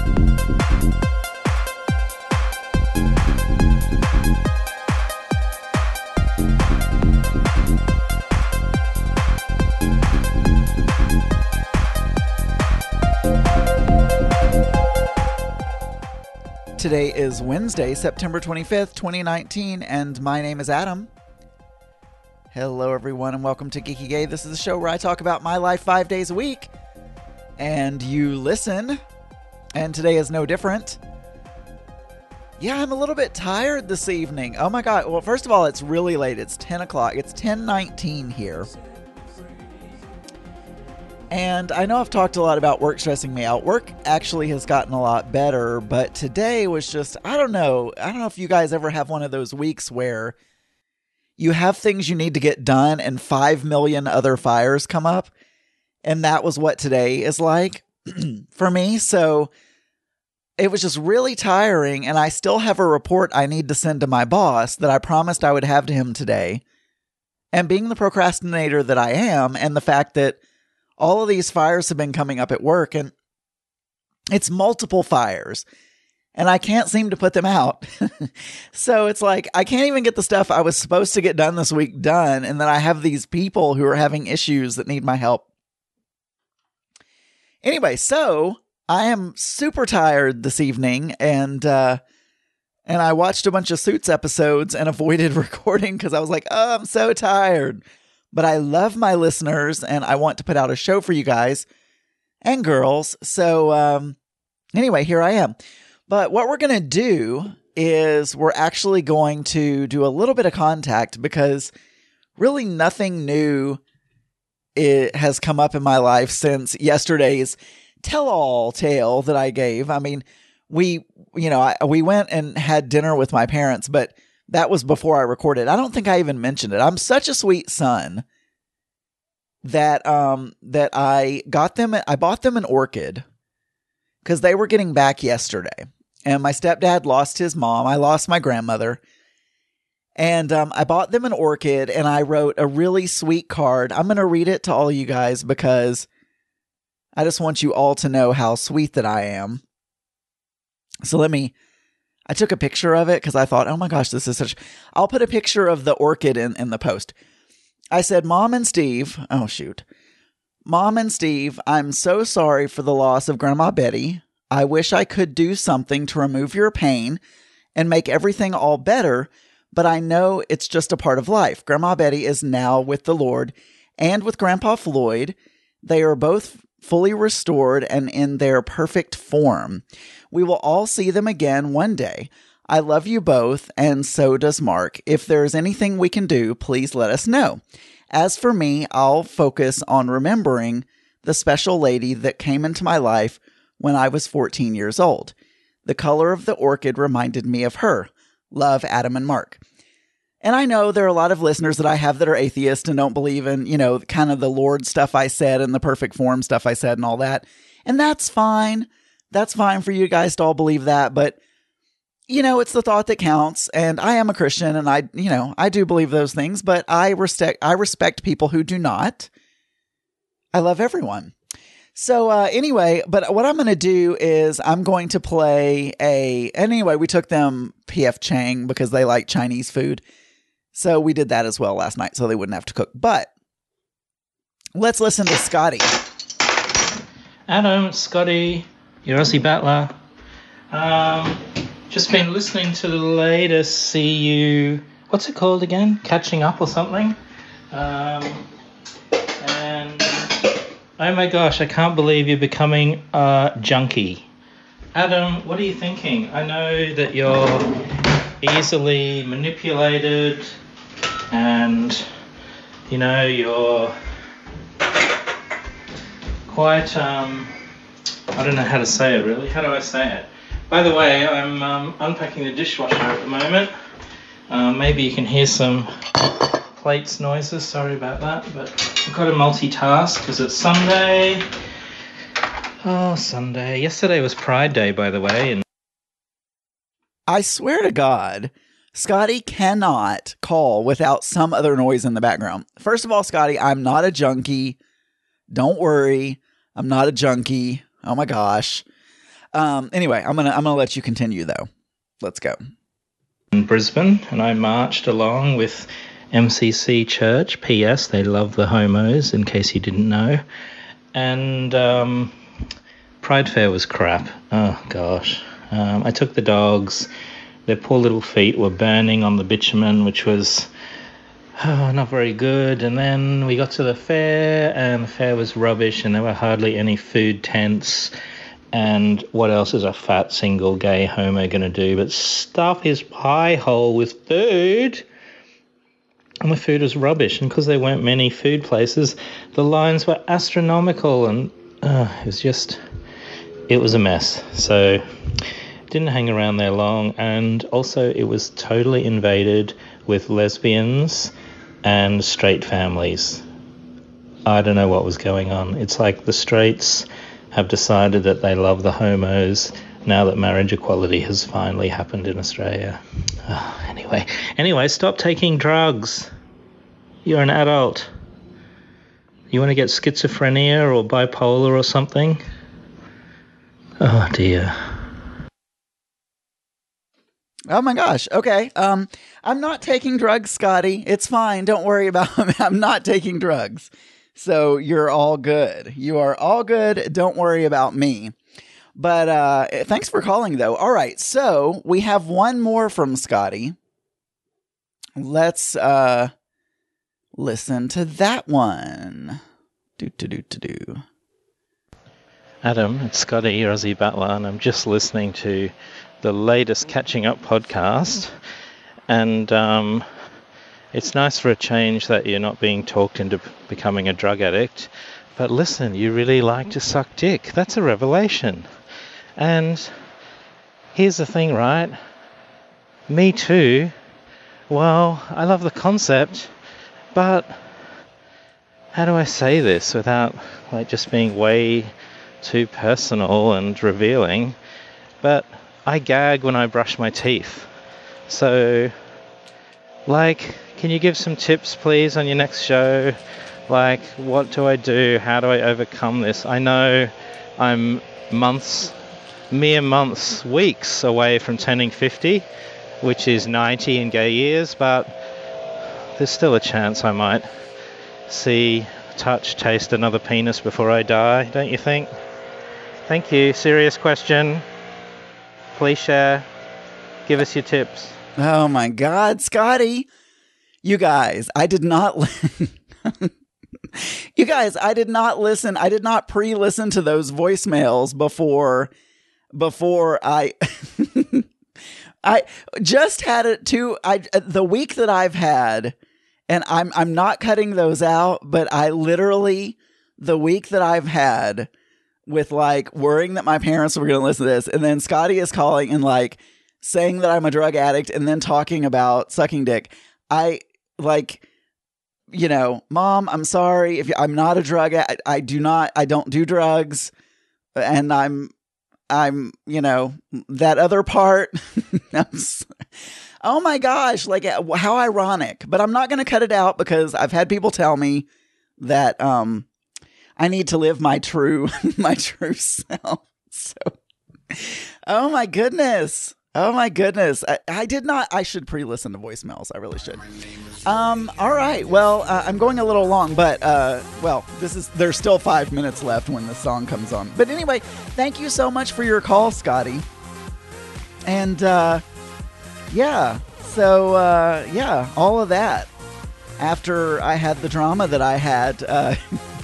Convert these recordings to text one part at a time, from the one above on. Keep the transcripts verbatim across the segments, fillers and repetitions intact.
Today is Wednesday, September twenty-fifth, twenty nineteen, and my name is Adam. Hello, everyone, and welcome to Geeky Gay. This is the show where I talk about my life five days a week, and you listen, and today is no different. Yeah, I'm a little bit tired this evening. Oh my god. Well, first of all, it's really late. It's ten o'clock. It's ten nineteen here. And I know I've talked a lot about work stressing me out. Work actually has gotten a lot better, but today was just, I don't know. I don't know if you guys ever have one of those weeks where you have things you need to get done and five million other fires come up. And that was what today is like for me. So it was just really tiring. And I still have a report I need to send to my boss that I promised I would have to him today. And being the procrastinator that I am, and the fact that all of these fires have been coming up at work, and it's multiple fires, and I can't seem to put them out. So it's like, I can't even get the stuff I was supposed to get done this week done. And then I have these people who are having issues that need my help. Anyway, so I am super tired this evening, and, uh, and I watched a bunch of Suits episodes and avoided recording because I was like, oh, I'm so tired. But I love my listeners, and I want to put out a show for you guys and girls. So um, anyway, here I am. But what we're going to do is we're actually going to do a little bit of contact, because really nothing new it has come up in my life since yesterday's tell-all tale that I gave. I mean, we, you know, I, we went and had dinner with my parents, but that was before I recorded. I don't think I even mentioned it. I'm such a sweet son that um that I got them. I bought them an orchid because they were getting back yesterday. And my stepdad lost his mom. I lost my grandmother. And um, I bought them an orchid, and I wrote a really sweet card. I'm going to read it to all you guys because I just want you all to know how sweet that I am. So let me... I took a picture of it because I thought, oh my gosh, this is such... I'll put a picture of the orchid in, in the post. I said, Mom and Steve... Oh, shoot. Mom and Steve, I'm so sorry for the loss of Grandma Betty. I wish I could do something to remove your pain and make everything all better, but I know it's just a part of life. Grandma Betty is now with the Lord, and with Grandpa Floyd. They are both fully restored and in their perfect form. We will all see them again one day. I love you both, and so does Mark. If there's anything we can do, please let us know. As for me, I'll focus on remembering the special lady that came into my life when I was fourteen years old. The color of the orchid reminded me of her. Love, Adam and Mark. And I know there are a lot of listeners that I have that are atheists and don't believe in, you know, kind of the Lord stuff I said and the perfect form stuff I said and all that. And that's fine. That's fine for you guys to all believe that. But, you know, it's the thought that counts. And I am a Christian, and I, you know, I do believe those things, but I respect, I respect people who do not. I love everyone. So uh, anyway, but what I'm going to do is I'm going to play a, anyway, we took them P F Chang because they like Chinese food. So we did that as well last night so they wouldn't have to cook. But let's listen to Scotty. Adam, Scotty, your Aussie battler. Um, just been listening to the latest C U, what's it called again? Catching Up or something? Um, and oh my gosh, I can't believe you're becoming a junkie. Adam, what are you thinking? I know that you're easily manipulated and, you know, you're quite, um, I don't know how to say it really. How do I say it? By the way, I'm um, unpacking the dishwasher at the moment. Uh, maybe you can hear some plates noises. Sorry about that, but I've got to multitask because it's Sunday. Oh, Sunday. Yesterday was Pride Day, by the way. And I swear to God, Scotty cannot call without some other noise in the background. First of all, Scotty, I'm not a junkie. Don't worry. I'm not a junkie. Oh my gosh. Um, anyway, I'm gonna I'm gonna let you continue though. Let's go. In Brisbane, and I marched along with M C C Church. P S. They love the homos, in case you didn't know. And um, Pride Fair was crap. Oh gosh. Um, I took the dogs. Their poor little feet were burning on the bitumen, which was oh, not very good. And then we got to the fair, and the fair was rubbish, and there were hardly any food tents. And what else is a fat single gay homo going to do but stuff his pie hole with food? And the food was rubbish. And because there weren't many food places, the lines were astronomical. And uh, it was just, it was a mess. So didn't hang around there long. And also it was totally invaded with lesbians and straight families. I don't know what was going on. It's like the straights have decided that they love the homos now that marriage equality has finally happened in Australia. Oh, anyway, anyway, stop taking drugs. You're an adult. You want to get schizophrenia or bipolar or something? Oh dear. Oh my gosh. Okay. Um, I'm not taking drugs, Scotty. It's fine. Don't worry about me. I'm not taking drugs. So you're all good. You are all good. Don't worry about me. But uh, thanks for calling, though. All right. So we have one more from Scotty. Let's uh, listen to that one. Do, do, do, do, do. Adam, it's Scotty, your Aussie Battler, and I'm just listening to the latest Catching Up podcast. And um, it's nice for a change that you're not being talked into becoming a drug addict. But listen, you really like to suck dick. That's a revelation. And here's the thing, right? Me too. Well, I love the concept, but how do I say this without like just being way too personal and revealing? But I gag when I brush my teeth. So, like, can you give some tips, please, on your next show? Like, what do I do? How do I overcome this? I know I'm months, mere months, weeks away from turning fifty, which is ninety in gay years, but there's still a chance I might see, touch, taste another penis before I die, don't you think? Thank you. Serious question. Please share. Give us your tips. Oh my God, Scotty. You guys, I did not li- You guys, I did not listen. I did not pre-listen to those voicemails before before I I just had it too. I the week that I've had, and I'm I'm not cutting those out, but I literally the week that I've had with like worrying that my parents were going to listen to this, and then Scotty is calling and like saying that I'm a drug addict and then talking about sucking dick. I like, you know, Mom, I'm sorry if you, I'm not a drug addict. I do not, I don't do drugs. And I'm, I'm, you know, that other part. Oh my gosh. Like how ironic, but I'm not going to cut it out because I've had people tell me that, um, I need to live my true, my true self. So, oh my goodness. Oh my goodness. I, I did not, I should pre-listen to voicemails. I really should. Um, all right. Well, uh, I'm going a little long, but, uh, well, this is, there's still five minutes left when the song comes on. But anyway, thank you so much for your call, Scotty. And, uh, yeah, so, uh, yeah, all of that after I had the drama that I had, uh,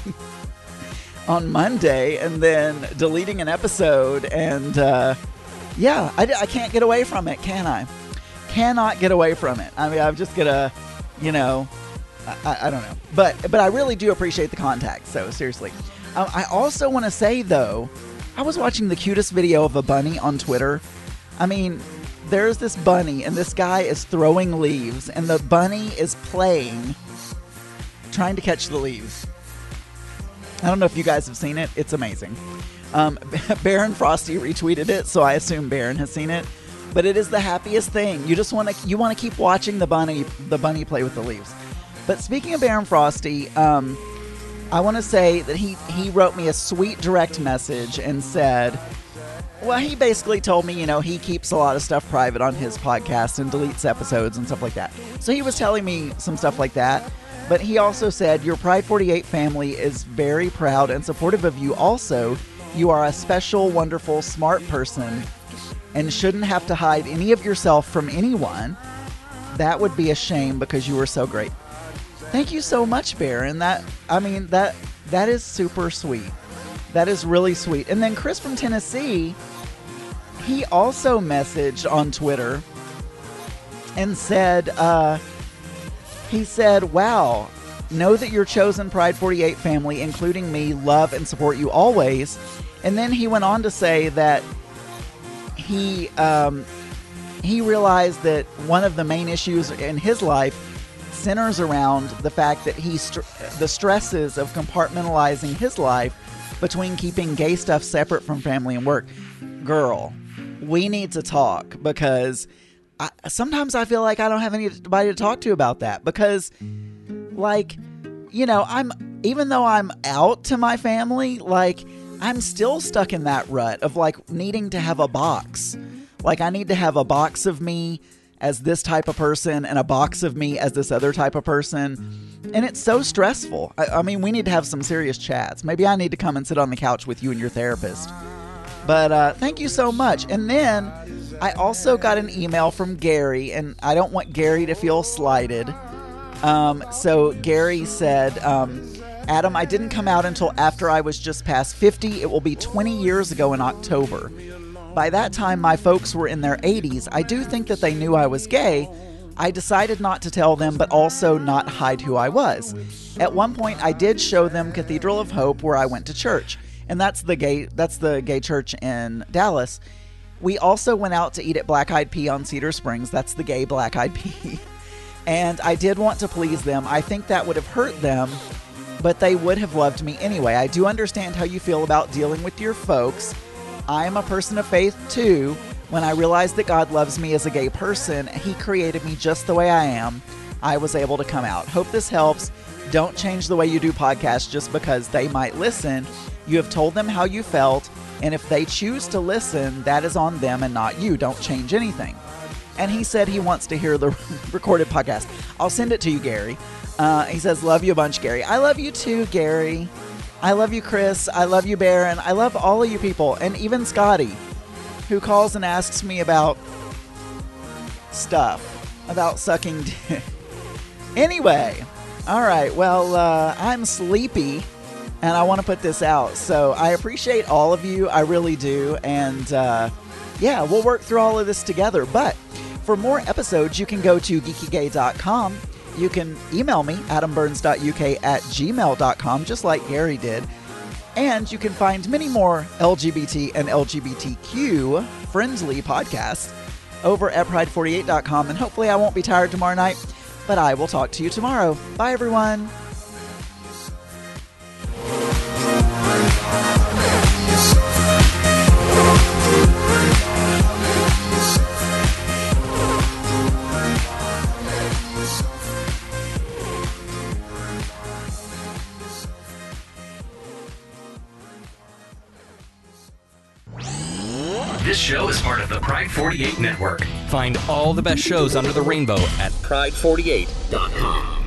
on Monday and then deleting an episode and, uh, yeah, I, I can't get away from it, can I? Cannot get away from it. I mean, I'm just gonna, you know, I, I don't know. But but I really do appreciate the contact, so seriously. Um, I also want to say, though, I was watching the cutest video of a bunny on Twitter. I mean, there's this bunny, and this guy is throwing leaves, and the bunny is playing, trying to catch the leaves. I don't know if you guys have seen it. It's amazing. Um, Baron Frosty retweeted it, so I assume Baron has seen it. But it is the happiest thing. You just want to you want to keep watching the bunny the bunny play with the leaves. But speaking of Baron Frosty, um, I want to say that he he wrote me a sweet direct message and said, Well, he basically told me, you know, he keeps a lot of stuff private on his podcast and deletes episodes and stuff like that. So he was telling me some stuff like that. But he also said, your Pride forty-eight family is very proud and supportive of you. Also, you are a special, wonderful, smart person and shouldn't have to hide any of yourself from anyone. That would be a shame because you were so great. Thank you so much, Baron. That, I mean, that that is super sweet. That is really sweet. And then Chris from Tennessee, he also messaged on Twitter and said, uh, he said, wow, know that your chosen Pride forty-eight family, including me, love and support you always. And then he went on to say that he um, he realized that one of the main issues in his life centers around the fact that he st- the stresses of compartmentalizing his life between keeping gay stuff separate from family and work. Girl, we need to talk, because I, sometimes I feel like I don't have anybody to talk to about that, because, like, you know, I'm, even though I'm out to my family, like, I'm still stuck in that rut of, like, needing to have a box. Like, I need to have a box of me as this type of person and a box of me as this other type of person. And it's so stressful. I, I mean, we need to have some serious chats. Maybe I need to come and sit on the couch with you and your therapist. But uh, thank you so much. And then I also got an email from Gary, and I don't want Gary to feel slighted. Um, so Gary said, um, Adam, I didn't come out until after I was just past fifty. It will be twenty years ago in October. By that time, my folks were in their eighties. I do think that they knew I was gay. I decided not to tell them, but also not hide who I was. At one point, I did show them Cathedral of Hope, where I went to church. And that's the gay that's the gay church in Dallas. We also went out to eat at Black Eyed Pea on Cedar Springs. That's the gay Black Eyed Pea. And I did want to please them. I think that would have hurt them, but they would have loved me anyway. I do understand how you feel about dealing with your folks. I am a person of faith too. When I realized that God loves me as a gay person, He created me just the way I am, I was able to come out. Hope this helps. Don't change the way you do podcasts just because they might listen. You have told them how you felt, and if they choose to listen, that is on them and not you. Don't change anything. And he said he wants to hear the recorded podcast. I'll send it to you, Gary. Uh, he says, love you a bunch, Gary. I love you too, Gary. I love you, Chris. I love you, Baron. I love all of you people, and even Scotty, who calls and asks me about stuff, about sucking dick. Anyway, all right, well, uh, I'm sleepy, and I want to put this out, so I appreciate all of you, I really do, and uh, yeah, we'll work through all of this together, but for more episodes, you can go to geeky gay dot com. You can email me, adam burns dot u k at gmail dot com, just like Gary did. And you can find many more L G B T and L G B T Q friendly podcasts over at pride forty-eight dot com. And hopefully I won't be tired tomorrow night, but I will talk to you tomorrow. Bye, everyone. This show is part of the Pride forty-eight Network. Find all the best shows under the rainbow at pride forty-eight dot com.